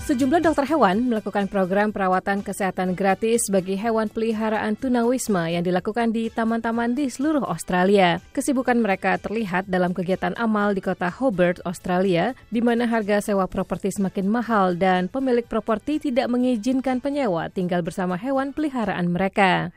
Sejumlah dokter hewan melakukan program perawatan kesehatan gratis bagi hewan peliharaan tunawisma yang dilakukan di taman-taman di seluruh Australia. Kesibukan mereka terlihat dalam kegiatan amal di kota Hobart, Australia, di mana harga sewa properti semakin mahal dan pemilik properti tidak mengizinkan penyewa tinggal bersama hewan peliharaan mereka.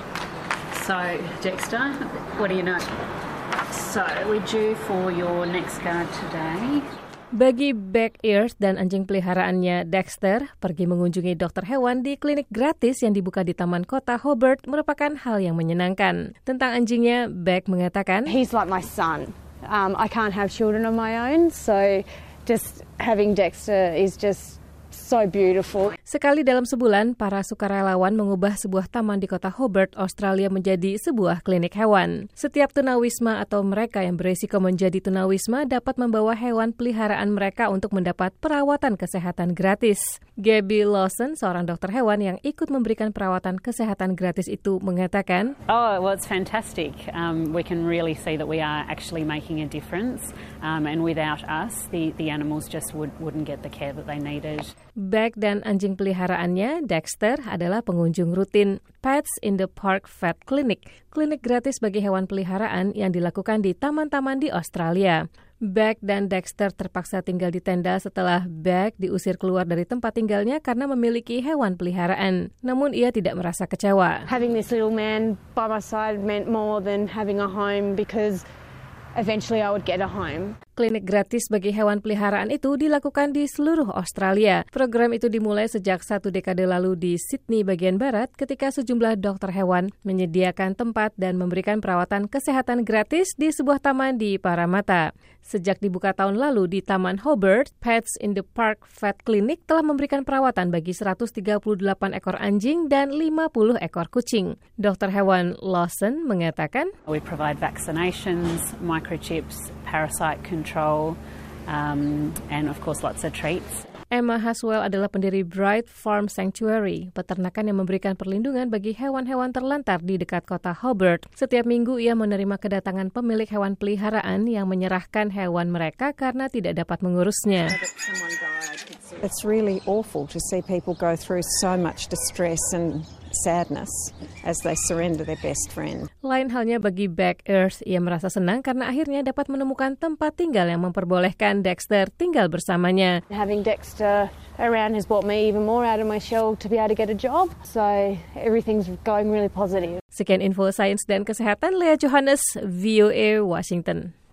So, Dexter, what do you know? So, we're due for your next guard today. Bagi Beck Earth dan anjing peliharaannya Dexter, pergi mengunjungi dokter hewan di klinik gratis yang dibuka di taman kota Hobart merupakan hal yang menyenangkan. Tentang anjingnya, Beck mengatakan, He's like my son. I can't have children of my own, so just having Dexter is just so beautiful. Sekali dalam sebulan, para sukarelawan mengubah sebuah taman di kota Hobart, Australia menjadi sebuah klinik hewan. Setiap tunawisma atau mereka yang berisiko menjadi tunawisma dapat membawa hewan peliharaan mereka untuk mendapat perawatan kesehatan gratis. Gabby Lawson, seorang dokter hewan yang ikut memberikan perawatan kesehatan gratis itu, mengatakan, Oh, well, it's fantastic. We can really see that we are actually making a difference. And without us, the animals just wouldn't get the care that they needed. Beck dan anjing peliharaannya, Dexter, adalah pengunjung rutin Pets in the Park Vet Clinic, klinik gratis bagi hewan peliharaan yang dilakukan di taman-taman di Australia. Beck dan Dexter terpaksa tinggal di tenda setelah Beck diusir keluar dari tempat tinggalnya karena memiliki hewan peliharaan. Namun ia tidak merasa kecewa. Having this little man by my side meant more than having a home because eventually I would get a home. Klinik gratis bagi hewan peliharaan itu dilakukan di seluruh Australia. Program itu dimulai sejak 1 dekade lalu di Sydney bagian barat ketika sejumlah dokter hewan menyediakan tempat dan memberikan perawatan kesehatan gratis di sebuah taman di Parramatta. Sejak dibuka tahun lalu di Taman Hobart, Pets in the Park Vet Clinic telah memberikan perawatan bagi 138 ekor anjing dan 50 ekor kucing. Dokter hewan Lawson mengatakan, We provide vaccinations, microchips, parasite control, and of course lots of treats. Emma Haswell adalah pendiri Bright Farm Sanctuary, peternakan yang memberikan perlindungan bagi hewan-hewan terlantar di dekat kota Hobart. Setiap minggu ia menerima kedatangan pemilik hewan peliharaan yang menyerahkan hewan mereka karena tidak dapat mengurusnya. It's really awful to see people go through so much distress and sadness as they surrender their best friend. Lain halnya bagi Beck Earth, ia merasa senang karena akhirnya dapat menemukan tempat tinggal yang memperbolehkan Dexter tinggal bersamanya. Having Dexter around has brought me even more out of my shell to be able to get a job. So everything's going really positive. Sekian info sains dan kesehatan, Lea Johannes, VOA Washington.